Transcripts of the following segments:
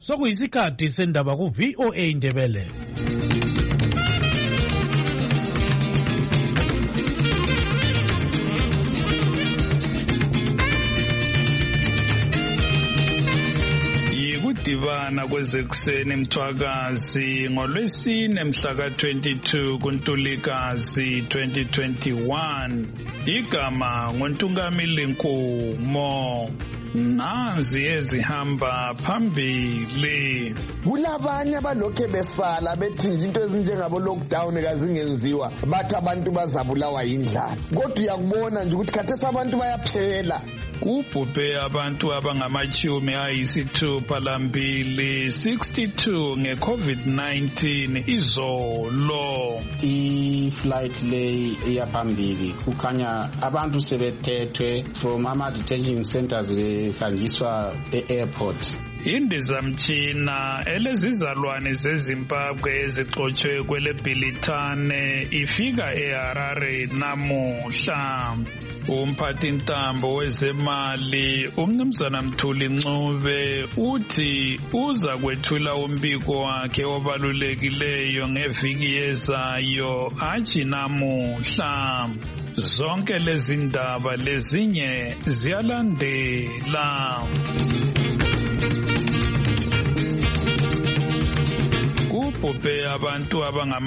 Sokuyisikhathi sendaba ku VOA Indebele. Yikudibana kwezekuseni Mthwakazi ngolwesine mhla ka-22 kuNtulikazi 2021. Igama nguNtungamili Nkumo. Nazi ezihamba phambili. Kulabanye abalokhe besala bethi into ezinjengabo lockdown kazingenziwa bathi abantu bazabulawa yindlala. Kodwa uyakubona nje ukuthi khathesi abantu bayaphela. Kubhubhe abantu abangama-62 62 nge-COVID-19 izolo. I-flight lay iyaphambili kukhanya abantu sebethethwe from ama-detention centers behanjiswa e-airport. Indizamtshina elezizalwane zeZimbabwe ezixotshwe kweleBhilitane ifika eHarare namuhla. Umphathintambo wezemali uMnumzana Mthuli Ncube uthi uza kwethula umbiko wakhe obalulekileyo ngeviki ezayo athi namuhla. Zonke lezi ndaba lezinye ziyalandela. Kubhubhe abantu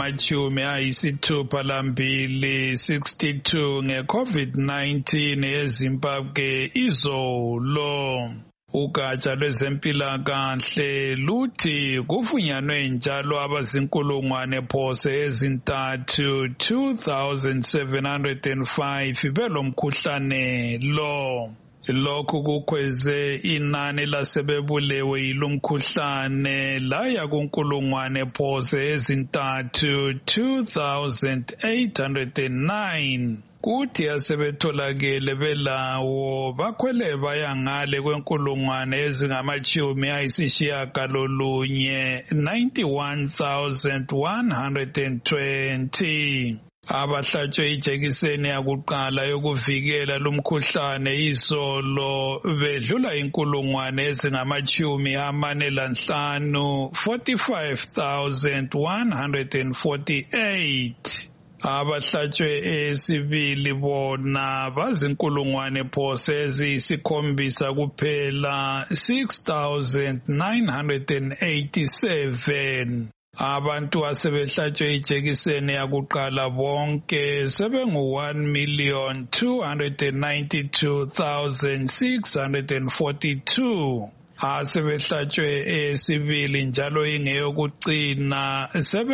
abangama-62 62 nge-COVID-19 eZimbabwe izolo. Ugatsha lwezempilakahle luthi kufunyanwe njalo abazinkulungwane phose ezintathu 2,705 belomkhuhlane lo. Lokhu kukhweze inani lasebebulewe yilomkhuhlane laya kunkulungwane phose ezintathu 2,809. Kuthi asebetholakele belawo bakhwele bayangale kwenkulungwane ezingama-90,120 91,120. Abahlatshwe ijekiseni yakuqala yokuvikela lumkhuhlane izolo bedlula inkulungwane ezingama-45 45,148. Abahlatshwe esibili bona bazinkulungwane phose eziyisikhombisa kuphela 6,987. Abantu asebehlatshwe ijekiseni yakuqala bonke sebengu-1,292,642. Asebehlatshwe esibili njalo ingeyokucina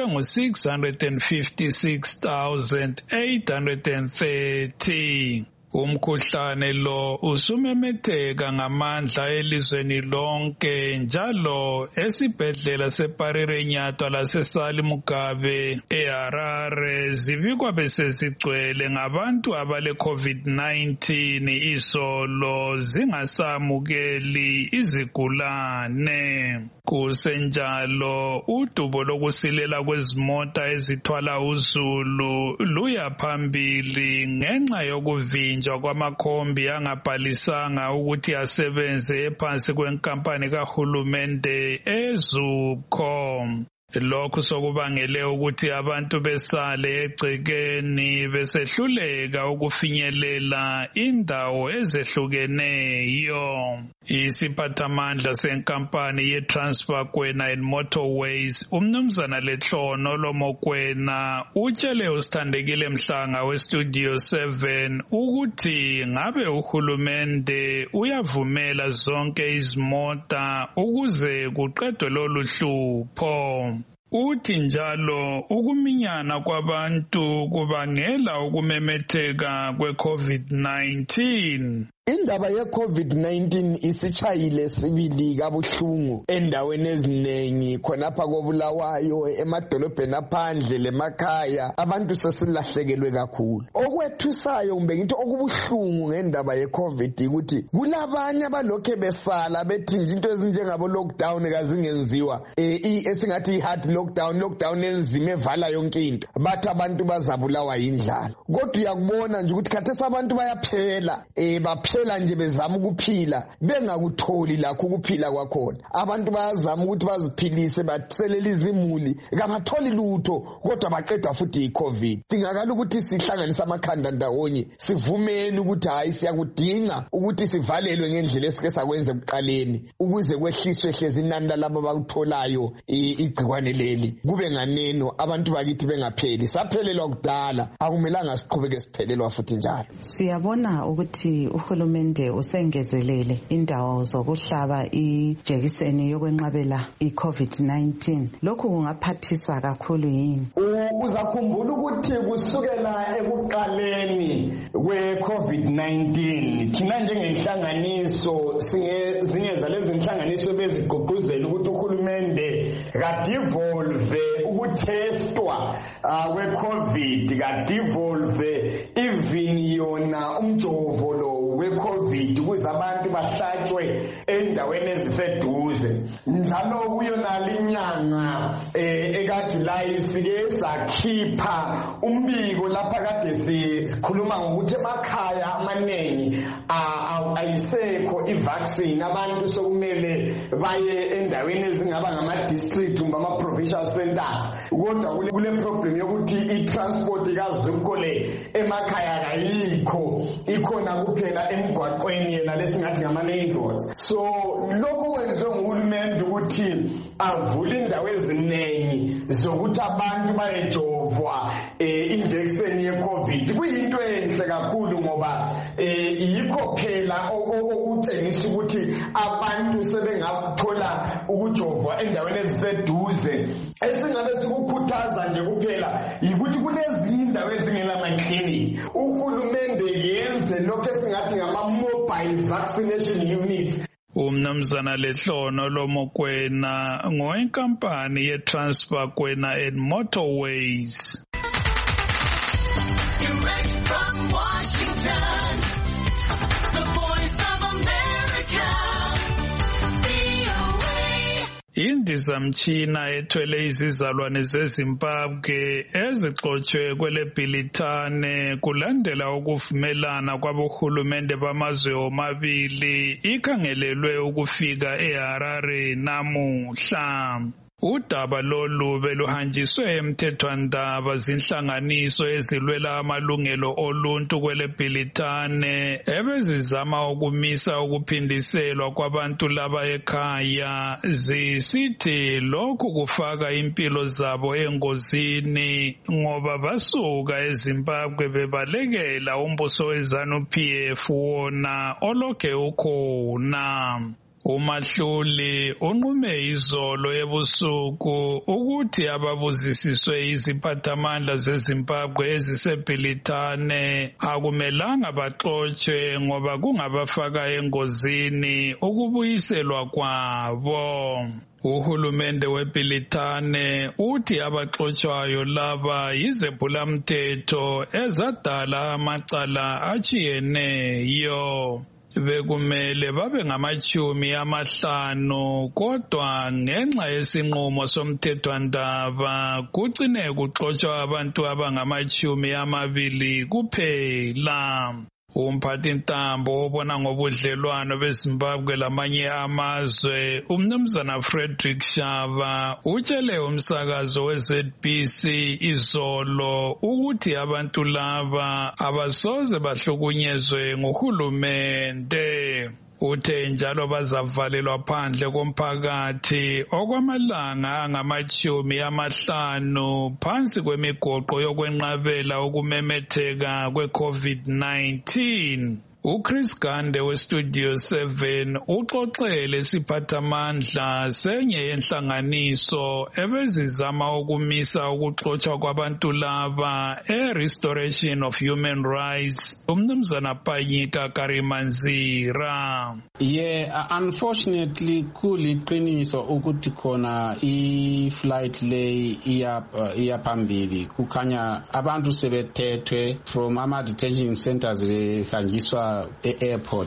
sebengu-656,830. Umkhuhlane lo usumemetheka ngamandla elizweni lonke njalo esibhedlela seParirenyatwa laseSali Mugabe eHarare zibikwa besezigcwele ngabantu abale COVID-19 izolo zingasamukeli izigulane. Kusenjalo udubo lokusilela kwezimota ezithwala uzulu luya phambili ngenxa yokuvinjwa kwamakhombi angabhalisanga ukuthi asebenze ephansi kwenkampani kahulumende eZUBCO. Lokhu sokubangele ukuthi abantu besale egcekeni besehluleka ukufinyelela indawo ezehlukeneyo. Isiphathamandla senkampani yeTransPakwena and Motorways uMnumzana Letlono Lomokwena utshele uSithandekile Mhlanga weStudio 7 ukuthi ngabe uhulumende uyavumela zonke izimota ukuze kuqedwe lolu hlupho. Uthi njalo ukuminyana kwabantu kubangela ukumemetheka kwe-COVID-19. Indaba ye-COVID-19 isitshayile sibili kabuhlungu endaweni eziningi khonapha koBulawayo emadolobheni aphandle lemakhaya abantu sesilahlekelwe kakhulu. Okwethusayo kumbe ngithi okubuhlungu ngendaba ye-COVID ukuthi kulabanye abalokhe besala bethi into ezinjengabo lockdown kazingenziwa esingathi i-hard lockdown enzima evala yonke into bathi abantu bazabulawa yindlala. Kodwa uyakubona nje ukuthi khathesi abantu bayaphela baphela phela nje bezama ukuphila bengakutholi lakho ukuphila kwakhona. Abantu bayazama ukuthi baziphilise bathelele izimuli kabatholi lutho kodwa baqeda futhi iCovid. Singakala ukuthi sihlanganise amakhanda ndawonye sivumeni ukuthi hayi siyakudinga ukuthi sivalelwe ngendlela esike sakwenza ekuqaleni ukuze kwehliswe hlezi inani lalabo bakutholayo igcikwane leli kube nganeno abantu bakithi bengapheli. Saphelelwa kudala akumelanga siqhubeke siphelelwa futhi njalo. Siyabona ukuthi uhulumende usengezelele indawo zokuhlaba ijekiseni yokwenqabela iCovid-19. Lokhu kungaphathisa kakhulu yini? Uzakhumbula ukuthi kusukela ekuqaleni kweCovid-19 thina njengenhlanganiso zingeza lezi inhlanganiso bezigqugquzela ukuthi uhulumende kadivolve ukutestwa kweCovid, kadivolve even yona umjovo lo weCovid ukuze abantu bahlatshwe endaweni eziseduze. Njalo kuyona linyanga ekaJuly sike sakhipha umbiko lapha kade sikhuluma ngokuthi emakhaya amaningi ayisekho ivaccine. Abantu sokumele baye endaweni ezingaba ngama district kumbe ama provincial centers. Kodwa kule problem yokuthi i-transport kaZuko le emakhaya kayikho, ikhona kuphela emgwaqweni yena lesingathi ngama main roads. So lokho kwenziwe nguhulumende ukuthi avule indawo eziningi zokuthi abantu bayejovwa injection yeCovid. Kuyinto enhle kakhulu ngoba yikho phela okutshengisa ukuthi abantu sebengathola ukujovwa endaweni eziseduze. Esingabe sikukhuthaza nje kuphela yikuthi kunezinye indawo ezingela maclinic uhulumende yenze lokho esingathi ngama mobile vaccination units. Umnumzana Lehlono Lomokwena ngowenkampani ye-Transfer Kwena and Motorways. Direct from Washington, the Voice of America, VOA. Indizamtshina ethwele izizalwane zeZimbabwe ezixotshwe kwele Bhilithane kulandela ukuvumelana kwabohulumende bamazwe omabili ikhangelelwe ukufika eHarare namuhla. Udaba lolu beluhanjiswe emthethwandaba zinhlanganiso ezilwela amalungelo oluntu kwele Bhilithane ebezizama ukumisa ukuphindiselwa kwabantu laba ekhaya zisithi lokhu kufaka impilo zabo engozini ngoba basuka eZimbabwe bebalekela umbuso weZANU-PF wona olokhe ukhona. uMahluli unqume izolo ebusuku ukuthi ababuzisiswe iziphathamandla zeZimbabwe eziseBhilithane akumelanga baxotshwe ngoba kungabafaka engozini ukubuyiselwa kwabo. Uhulumende weBhilithane uthi abaxotshwayo laba yizephulamthetho ezadala amacala atshiyeneyo. Bekumele babe ngama-50 kodwa ngenxa yesinqumo somthethwandaba kucine kuxotshwa abantu abangama-20 kuphela. Umphathintambo obona ngobudlelwano beZimbabwe lamanye amazwe umnumzana Frederick Shava utshele umsakazo weZBC izolo ukuthi abantu laba abasoze bahlukunyezwe nguhulumende. Uthe njalo bazavalelwa phandle komphakathi okwamalanga angama-50 phansi kwemigoqo yokwenqabela ukumemetheka kwe-COVID-19. uChris Gande weStudio 7 uxoxele isiphathamandla senye yenhlanganiso ebezizama ukumisa ukuxotshwa kwabantu laba eRestoration of Human Rights umnumzana Panyika Karimanzira. Unfortunately kuliqiniso ukuthi khona i-flight lay iyaphambili kukhanya abantu sebethethwe from ama detention centers behanjiswa e-airport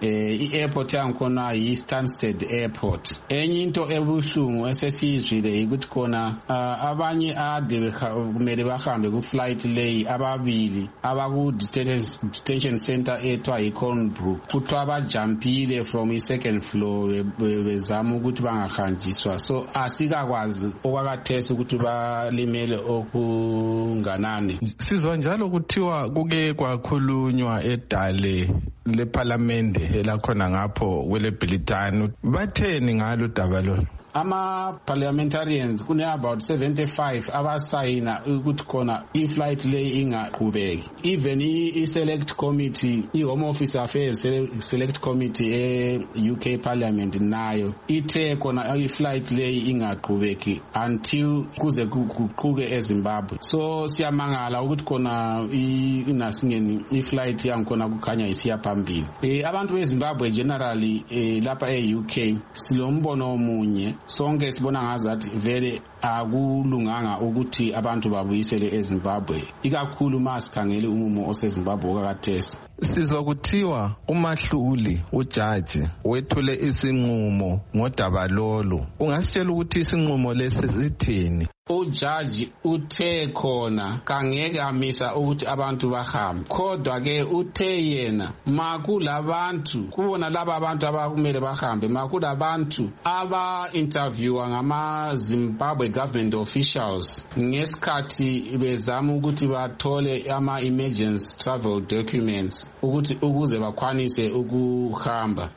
i-airport yangikhona yi-Stansted Airport. Enye into ebuhlungu esesiyizwile ukuthi khona abanye ade kumele bahambe ku-flight lay ababili abaku-detention center ethiwa yi-Colnbrook kuthiwa bajampile from i-second floor bezama ukuthi bangahanjiswa. So asikakwazi okwakathesi ukuthi balimele okunganani. Sizwa njalo kuthiwa kuke kwakhulunywa edale leParliament elakhona ngapho kwele Britani. Batheni ngalo daba lolu? Ama-parliamentarians kune-about 75 abasayina ukuthi khona i-flight lay ingaqhubeki. Even i-select committee, i-Home Office Affairs select committee e-UK Parliament nayo ithe khona i-flight lay ingaqhubeki until kuze kuquke eZimbabwe. So siyamangala ukuthi khona inasingeni i-flight yangikhona kukhanya isiya phambili. Abantu beZimbabwe generally lapha e-UK silombono omunye. Sonke sibona ngazathi vele akulunganga ukuthi abantu babuyisele eZimbabwe, ikakhulu masikhangele umumo oseZimbabwe okakathesi. Sizwa kuthiwa uMahluli ujaji wethule isinqumo ngodaba lolu. Ungasitshela ukuthi isinqumo lesi sithini? Ujaji uthe khona kangeke amisa ukuthi abantu bahambe, kodwa ke uthe yena makulabantu kubona laba abantu abakumele bahambe, makulabantu aba-interviewa ngama-Zimbabwe government officials ngesikhathi bezama ukuthi bathole ama-emergency travel documents ukuze bakwanise ukuhamba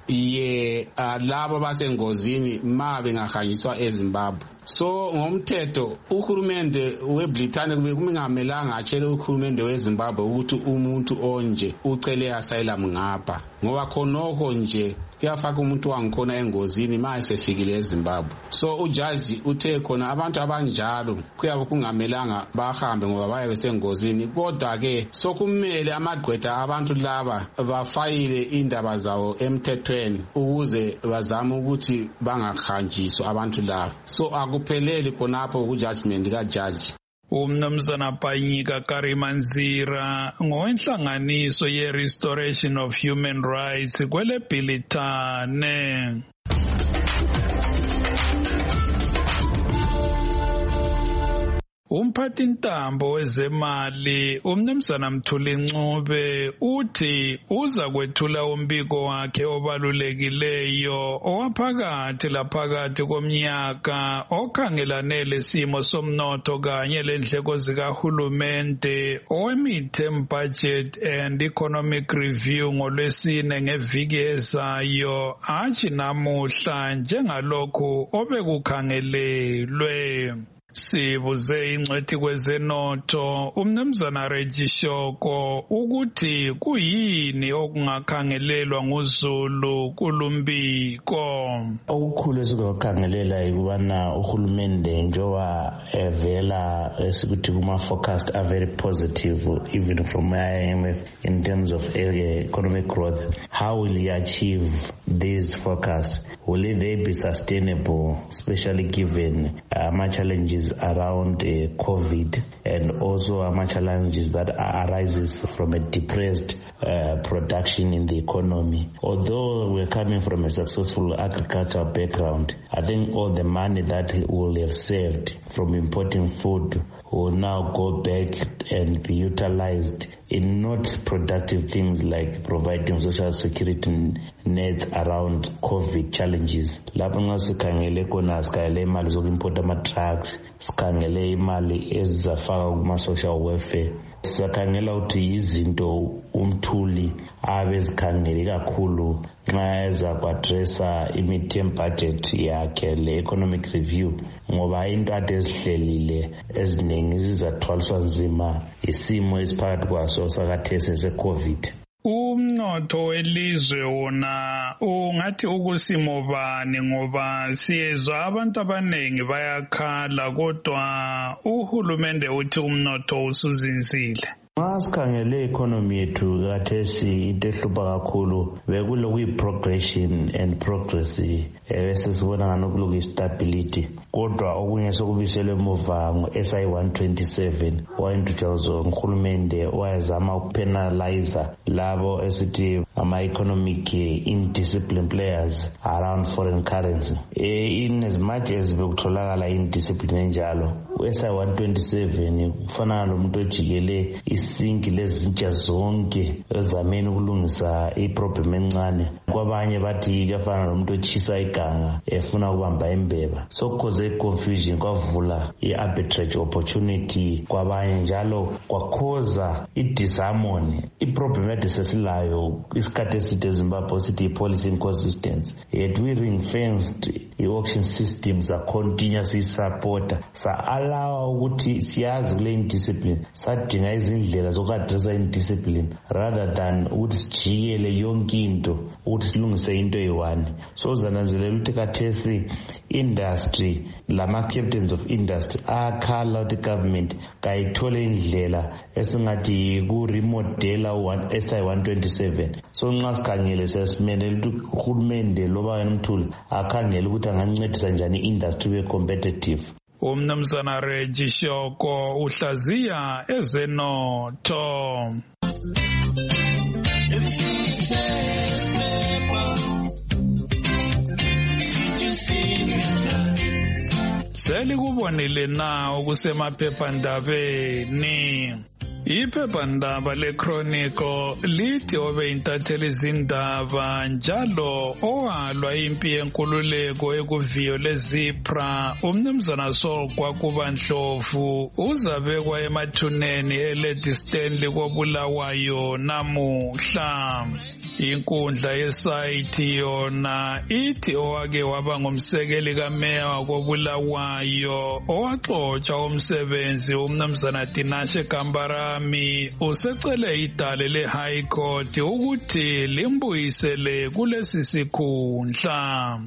labo basengozini ma bengahanjiswa eZimbabwe. So ngomthetho uhulumende weBritani kube kungamelanga atshele uhulumende weZimbabwe ukuthi umuntu onje ucele asylum ngapha, ngoba khonokho nje kuyafaka umuntu wangikhona engozini ma esefikile eZimbabwe. So ujaji uthe khona abantu abanjalo kuyabe kungamelanga bahambe ngoba bayabe besengozini, kodwa ke sokumele amagqwetha abantu laba bafayile indaba zawo emthethweni ukuze bazame ukuthi bangahanjiswa abantu laba. So akupheleli khonapho ku-judgment kajaji. Umnumzana Panyika Karimanzira ngowenhlanganiso ye-Restoration of Human Rights kwele Britani. Umphathintambo wezemali umnumzana Mthuli Ncube uthi uza kwethula umbiko wakhe obalulekileyo owaphakathi laphakathi komnyaka okhangelane lesimo somnotho kanye lendleko zikahulumente owe-midterm budget and economic review ngolwesine ngeviki ezayo athi namuhla njengalokhu obekukhangelelwe. Sibuze ingcwethi kwezenotho umnumzana Reggie Shoko ukuthi kuyini okungakhangelelwa nguZulu kulumbiko. Okukhulu esikukhangelela ikubana uhulumende njoba evela esikuthi kuma forecast are very positive even from IMF in terms of economic growth. How will he achieve these forecasts? Will they be sustainable, especially given challenges around COVID and also challenges that arises from a depressed production in the economy? Although we're coming from a successful agricultural background, I think all the money that we'll have saved from importing food will now go back and be utilized in not productive things like providing social security nets around COVID challenges. Lapho nxa sikhangele khona sikhangele imali zokuimporta ama-drugs, sikhangele imali ezizafaka kuma-social welfare. Siyakhangela ukuthi izinto umthuli abezikhangele kakhulu nxa eza ku-addressa i-midterm budget yakhe le-economic review, ngoba into ade ezihlelile eziningi zizathwaliswa nzima isimo esiphakathi kwaso sakathesi se-COVID. Umnotho welizwe wona ungathi ukusimo bani, ngoba siyezwa abantu abanengi bayakhala kodwa uhulumende uthi umnotho usuzinzile. Masikhangele economy yethu kathesi into ehlupha kakhulu bekulokuyi-progression and progress esesibona nganokuloku istability kodwa okunye sokubiselwe emuva ngo-SI 127 owayintutshazwa nguhulumende owayezama ukupenalize labo esithi ama-economic indiscipline players around foreign currency. In as much as bekutholakala indiscipline enjalo u-SI 127 kufana nomuntu ojikele isinki lezintsha zonke ezameni ukulungisa iproblem encane. Kwabanye bathi kuyafana nomuntu otshisa iganga efuna ukubamba imbeba. So kuze confusion kwavula i-arbitrage opportunity kwabanye njalo kwakhoza i-disharmony. Iproblem edisesilayo isikhathi eside eZimbabwe sithi i-policy inconsistency. Yet we ring-fenced i-auction systems continuously supporta sa-allow ukuthi siyazi kule indiscipline sadinga izindlela zoku-addressa indiscipline rather than ukuthi sijikele yonke into ukuthi silungise into eyi-one. So zananzelela ukuthi kathesi industry lama-captains of industry akhala ukuthi government kayithole indlela esingathi ku-remodela SI 127. So nxa sikhangele sesimele ukuthi uhulumende loba wena Mthuli akhangele ukuthi angancedisa njani i-industry be-competitive. Umnumzana Reggie Shoko uhlaziya ezenotho. Selikubonile na okusemaphephandabeni. Iphephandaba leChronicle lithi obe intatheli izindaba njalo owalwa impi yenkululeko ekuviyo leZipra umnumzana Sogwa Kubandlovu uzabekwa emathuneni eLady Stanley koBulawayo namuhla. Inkundla yesayithi yona ithi owake waba ngumsekeli kameya wakoBulawayo owaxotsha umsebenzi umnumzana Tinashe Kambarami usecele idale leHigh Court ukuthi limbuyisele kulesi sikhundla.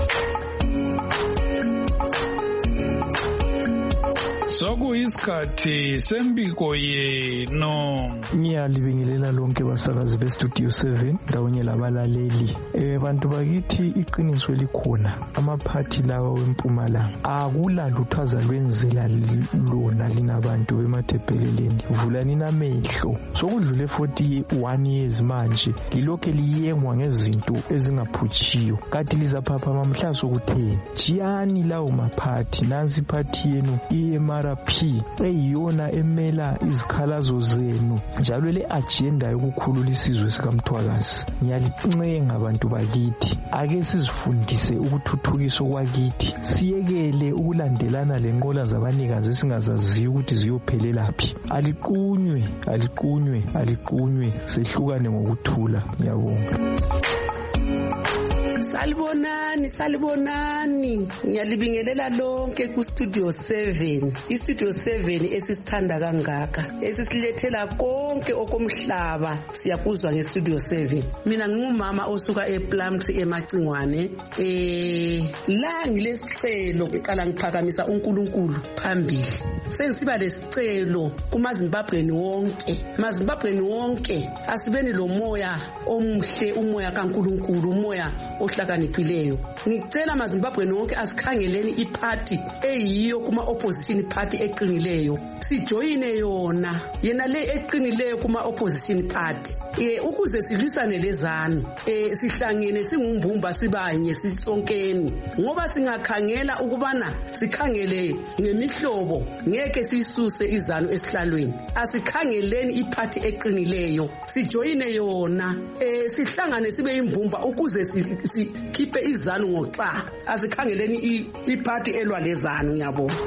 Sokuyisikhathi sembiko yenu. Ngiyalibingelela lonke basakazi beStudio 7 ndawonye labalaleli. Bantu bakithi iqiniso likhona. Amaphathi lawa wempumalanga akula luthaza lwenzela lona linabantu bemathebheleleni. Vulani namehlo. Sokudlule 41 years manje lilokhe liyengwa ngezinto ezingaphutshiyo. Kati lizaphapha mamhla sokutheni. Jiyani lawo maphathi nansi phathi yenu EMRP eyiyona emela izikhalazo zenu njalo le agenda yokukhulula isizwe sikaMthwakazi. Ngiyalincenga abantu bakithi ake sizifundise ukuthuthukisa kwakithi siyekele ukulandelana lenqola zabanikazi esingazaziyo ukuthi ziyophelelaphi. Aliqunywe sehlukane ngokuthula. Ngiyabonga. Salibonani ngiyalibingelela lonke ku Studio 7. I Studio 7 esisithanda kangaka esisilethela konke okomhlaba siyakuzwa nge Studio 7. Mina ngingumama osuka ePlumtree eMacingwane. La ngilesicelo eqala ngiphakamisa uNkulunkulu phambili. Sengisiba lesicelo kumaZimbabweni wonke. Mazimbabweni wonke asibeni lo moya omuhle, umoya kaNkulunkulu, umoya ohlakaniphileyo. Ngicela amaZimbabweni wonke asikhangeleni iparty eyiyo kuma opposition party eqinileyo. Sijoyine yona yena le eqinileyo kuma opposition party. Ukuze silwisane lezanu sihlangene singumbumba sibanye sisonkeni ngoba singakhangela ukubana sikhangele ngemihlobo ngeke sisuse izanu esihlalweni. Asikhangeleni iparty eqinileyo sijoyine yona sihlangane sibe imbumba ukuze sikhiphe izanu ngoxa. Asikhangeleni iparty elwa lezanu. Ngiyabonga.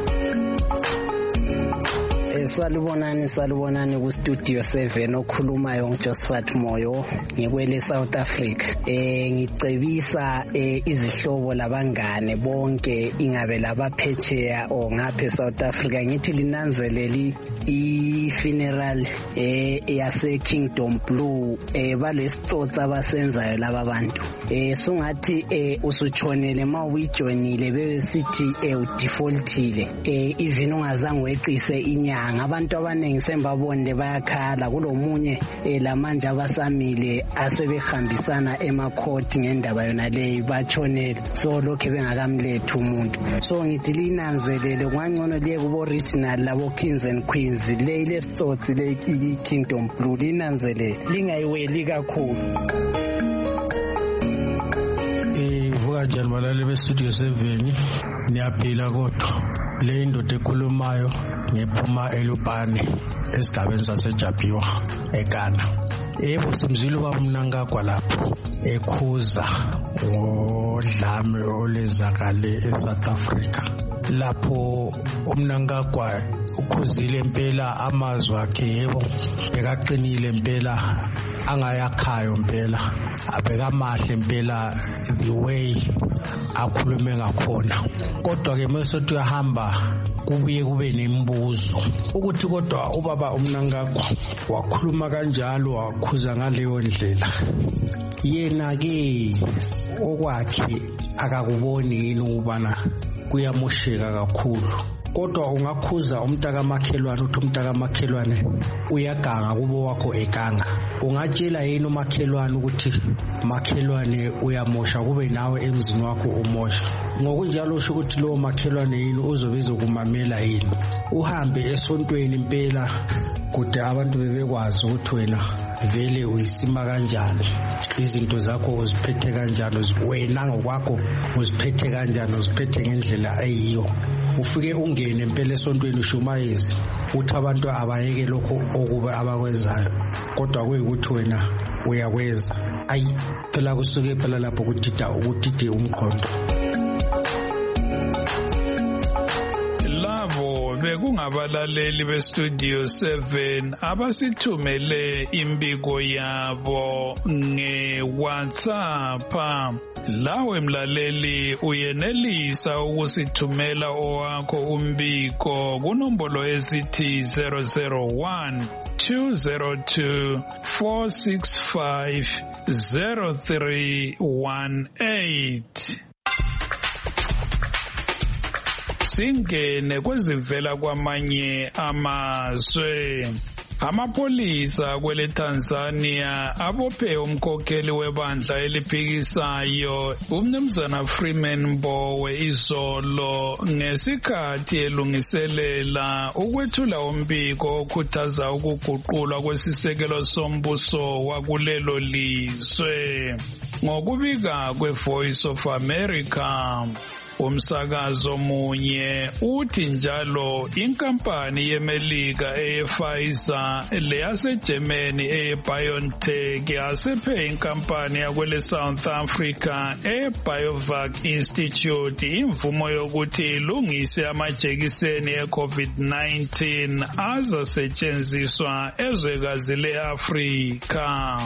Salibonani ku Studio 7 okhulumayo nguJosephat Moyo ngikwele South Africa. Ngicebisa izihlobo labangane bonke ingabe labaphetsheya o ngaphe South Africa ngithi linanzeleli i-funeral yase Kingdom Blue balesitsotsi abasenzayo laba bantu. Sungathi usutshonele ma uyijoinile besithi udefaultile even ungazange weqise inyanga ngabantu abaningi sembabonde bayakhala kulomunye lamanje abasamile asebehambisana emakhoti ngendaba yona leyo batshonela so lokho bengakamlethi umuntu so ngithi linanzelele kwangcono liye kubo original labo kings and queens le sitsotsi le Kingdom Blue linanzelele lingayiweli kakhulu. Vuka njani balali bestudio 7 niyaphila kodwa le ndoda ekhulumayo ngephuma eLupane esigabeni saseJapiwa eGhana. Yebo simzile ubaba uMnangagwa lapho ekhuza ngodlame olenzakale eSouth Africa. Lapho uMnangagwa ukhuzile impela amazwi akhe yebo bekaqinile impela angayakhayo impela abekamahle impela the way akhulume ngakhona. Kodwa ke mase tuyahamba kubuye kube nemibuzo ukuthi kodwa ubaba uMnangagwa wakhuluma kanjalo wakhuza ngaleyo ndlela yena ke okwakhe akakuboni yini ukubana kuyamosheka kakhulu. Kodwa ungakhuza umntaka makhelwane uthi umntaka makhelwane uyaganga kubo wakho eganga. Ungatshela yini umakhelwane ukuthi makhelwane uyamosha kube nawe emzini wakho umosha. Ngokunjalo usho ukuthi lo makhelwane yini uzobiza ukumamela yini. Uhambe esontweni impela kude abantu bebekwazi ukuthi wena vele uyisima kanjani. Izinto zakho uziphethe kanjani, wena ngokwakho uziphethe kanjani, uziphethe ngendlela eyiyo. Ufike ungene impela esontweni ushumayezi uthi abantu abayeke lokho okuba abakwenzayo kodwa kuyikuthi wena uyakwenza. Ayi phela kusuke phela lapho ukudide umqondo. Bekungabalaleli bestudio 7 abasithumele imbiko yabo ngeWhatsApp. Lawe mlaleli uyenelisa ukusithumela owakho umbiko kunombolo esithi 001 202 465 0318. Singene kwezivela kwamanye amazwe. Amapolisa kwele Tanzania abophe umkhokheli webandla eliphikisayo uMnumzana Freeman Mbowe izolo ngesikhathi elungiselela ukwethula umbiko okhuthaza ukuguqulwa kwesisekelo sombuso wakulelo lizwe. Ngokubika kweVoice of America, umsakazo munye uthi njalo inkampani yeMelika eyePfizer leyaseGermany eyeBioNTech yasephe inkampani yakwele South Africa eBiovac Institute imvumo yokuthi ilungise amajekiseni eCovid-19 azasetshenziswa ezwekazi leAfrika.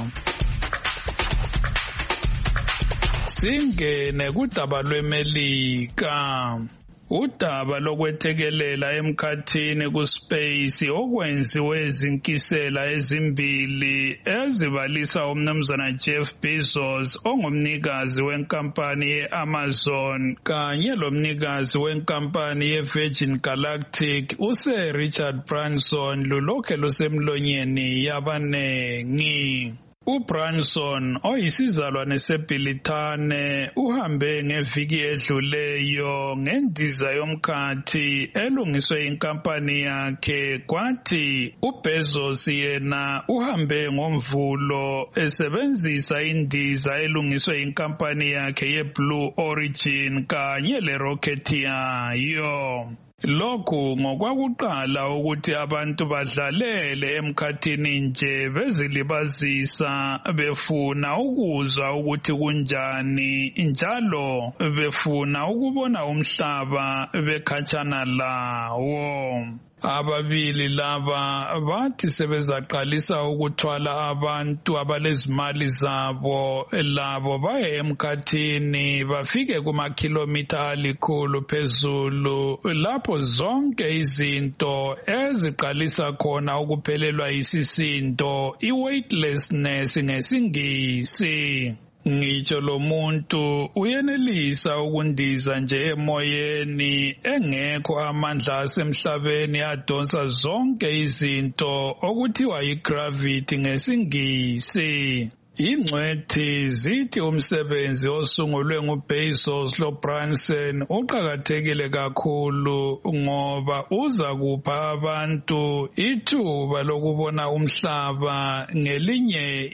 Singene kudaba lweMelika. Udaba lokwethekelela emkhathini kuSpace okwenziwe izinkisela ezimbili ezibalisa uMnumzana Jeff Bezos ongumnikazi wenkampani yeAmazon kanye lomnikazi wenkampani yeVirgin Galactic uSir Richard Branson lulokhe lusemlonyeni yabanengi. uBranson oyisizalwane seBilitane uhambe ngeviki edluleyo ngendiza yomkhathi elungiswe inkampani yakhe kwathi uBezos yena uhambe ngomvulo esebenzisa indiza elungiswe inkampani yakhe yeBlue Origin kanye lerocket yayo. Lokhu ngokwakuqala ukuthi abantu badlalele emkhathini nje bezilibazisa befuna ukuzwa ukuthi kunjani njalo befuna ukubona umhlaba bekhatshana lawo. Ababili laba bathi sebezaqalisa ukuthwala abantu abalezimali zabo labo baye emkhathini bafike kumakhilomitha alikhulu phezulu lapho zonke izinto eziqalisa khona ukuphelelwa isisindo, i-weightlessness ngesingisi. ngitsho lo muntu uyenelisa ukundiza nje emoyeni engekho amandla asemhlabeni adonsa zonke izinto okuthiwa igravity ngesingisi. Ingcwethi zithi umsebenzi osungulwe nguBezos loBrunson uqakathekile kakhulu ngoba uza kupha abantu ithuba lokubona umhlaba ngelinye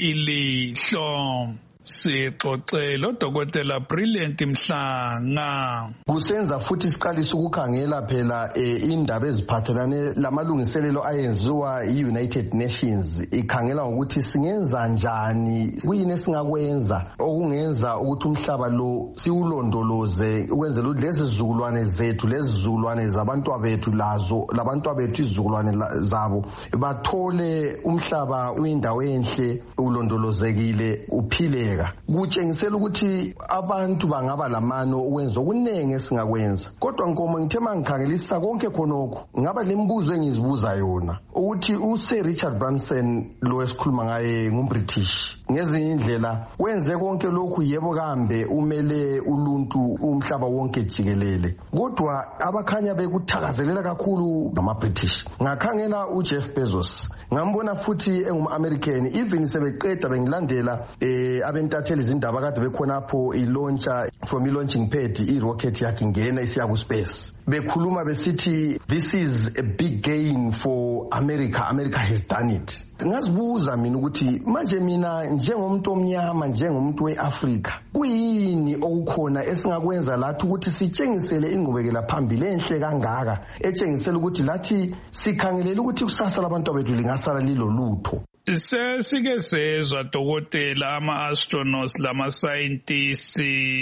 ilihlo. Sixoxele uDokotela Brilliant Mhlanga. Kusenza futhi siqalisa ukukhangela phela indaba eziphathelane lamalungiselelo ayenziwa i-United Nations ikhangela ukuthi singenza njani kuyini esingakwenza okungenza ukuthi umhlaba lo siwulondoloze ukwenzela ukuthi lezi zizukulwane zethu lezi zizukulwane zabantwabethu lazo labantwabethu izizukulwane zabo bathole umhlaba uyindawo enhle ulondolozekile uphile. Kutshengisela ukuthi abantu bangaba lamano ukwenza okuningi esingakwenza. Kodwa nkomo ngithe mangikhangelisa konke khonokho ngaba lembuzo engizibuza yona ukuthi uSir Richard Branson lo esikhuluma ngaye ngumBritish ngezinye indlela wenze konke lokhu yebo kambe umele uluntu umhlaba wonke jikelele. Kodwa abakhanya bekuthakazelela kakhulu ngamaBritish. Ngakhangela uJeff Bezos ngambona futhi engum-American even sebeqeda bengilandela abentatheli izindaba kade bekhonapho ilauncher from i-launching pad i-rocket yakhe ingena isiya ku-space bekhuluma besithi this is a big gain for America has done it. Ngazibuza mina ukuthi manje mina njengomuntu omnyama njengomuntu weAfrika kuyini okukhona esingakwenza lathi ukuthi sitshengisele ingqubekela phambili enhle kangaka etshengisela ukuthi lathi sikhangelela ukuthi kusasa labantu bethu lingasala lilolutho. Sesike sezwa dokotela ama-astronauts lama-scientists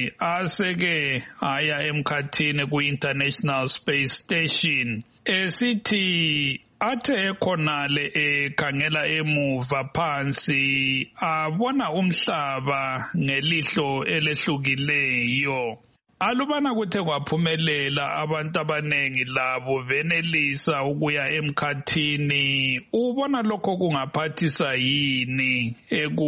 aseke aya emkhathini ku-International Space Station esithi athe khonale ekhangela emuva phansi abona umhlaba ngelihlo elehlukileyo. Alubana kuthe kwaphumelela abantu abanengi labo benelisa ukuya emkhathini ubona lokho kungaphathisa yini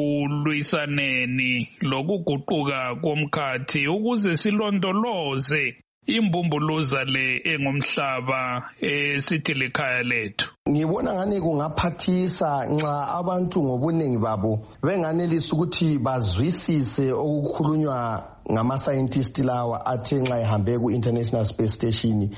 ekulwisaneni lokuguquka komkhathi ukuze silondoloze imbumbuluza le engumhlaba esithi likhaya lethu. Ngibona ngani kungaphathisa nxa abantu ngobuningi babo benganelisa ukuthi bazwisise okukhulunywa ngama-scientist lawa athe nxa ehambe ku-International Space Station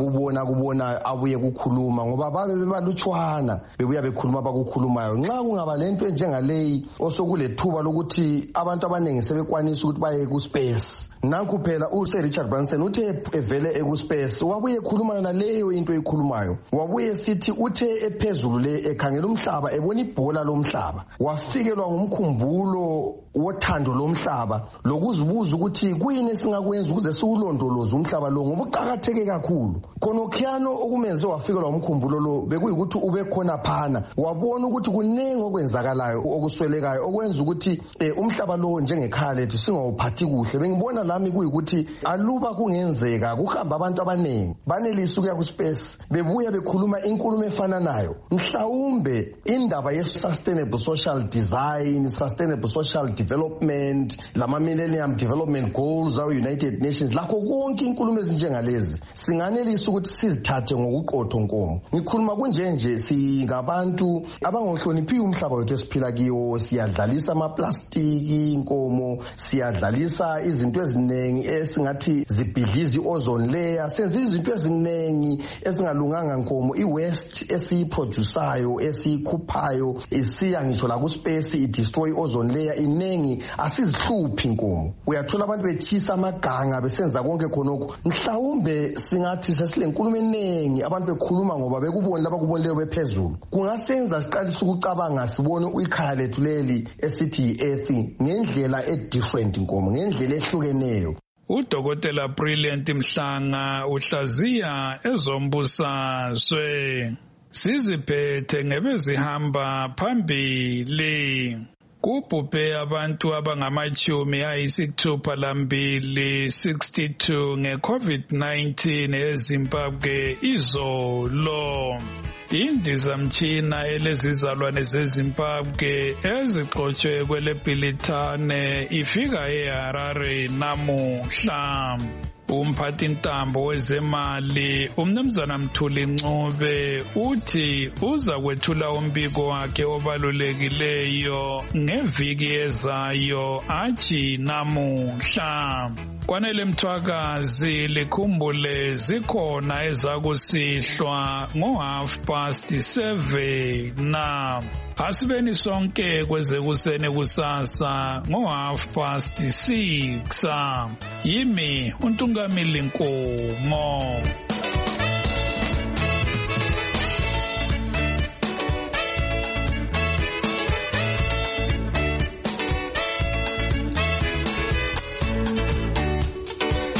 akubona abuye kukhuluma ngoba babe bebalutshwana bebuya bekhuluma bakukhulumayo. Nxa kungaba lento enjengaleyi osokulethuba lokuthi abantu abaningi sebekwanisa ukuthi baye ku-space. Nanku phela uSir Richard Branson uthe evele eku-space wabuye ekhuluma naleyo into eyikhulumayo. Wabuye sithi uthe ephezulu le ekhangela umhlaba ebona ibhola lomhlaba wafikelwa ngumkhumbulo wothando lomhlaba lokuzibuza ukuthi kuyini esingakwenza ukuze siwulondoloze umhlaba lo ngoba uqhakatheke kakhulu. Khonokhiyano okumenze wafikelwa umkhumbulo lo bekuyikuthi ube khona phana wabona ukuthi kunengi okwenzakalayo okuswelekayo okwenza ukuthi umhlaba lo njengekhaya lethu singawuphathi kuhle. Bengibona lami kuyikuthi aluba kungenzeka kuhamba abantu abanengi banelisa ukuya ku-space bebuya bekhuluma inkulumo efana nayo mhlawumbe indaba ye-sustainable social design, sustainable social development, lama-millennium development goals awe-United Nations lakho konke inkulumo ezinjengalezi singanelisa ukuthi sizithathe ngokuqotho nkomo. Ngikhuluma kunjenje singabantu abangohloniphi umhlaba wethu esiphila kiwo siyadlalisa amaplastiki inkomo siyadlalisa izinto eziningi esingathi zibhidliza i-ozone layer senza izinto eziningi ezingalunganga nkomo i-waste esiyiproducayo esiyikhuphayo isiya ngisho la ku-space i-destroy ozone layer inengi asizihluphi nkomo. Uyathola abantu bechisa amaganga besenza konke khonokho mhlawumbe singathi sesile nkulumo eningi abantu bekhuluma ngoba bekubona labakubonileyo bephezulu kungasenza siqalisa ukucabanga sibone ikhaya lethu leli esithi i-earth ngendlela e-different nkomo ngendlela ehlukeneyo. Udokotela Brilliant Mhlanga uhlaziya ezombusazwe siziphethe ngebezihamba phambili. Kubhubhe abantu abangama-62 62 nge-COVID-19 eZimbabwe izolo. indizamtshina elezizalwane zeZimbabwe ezixotshwe kwele Bhilitane ifika eHarare namuhla. Umphathintambo wezemali umnumzana Mthuli Ncube uthi uza kwethula umbiko wakhe obalulekileyo ngeviki ezayo athi namuhla. Kwanele Mthwakazi likhumbule zikhona ezakusihlwa ngo7:30 na asibeni sonke kwezekuseni kusasa ngo6:30. Yimi uNtungamili Nkomo.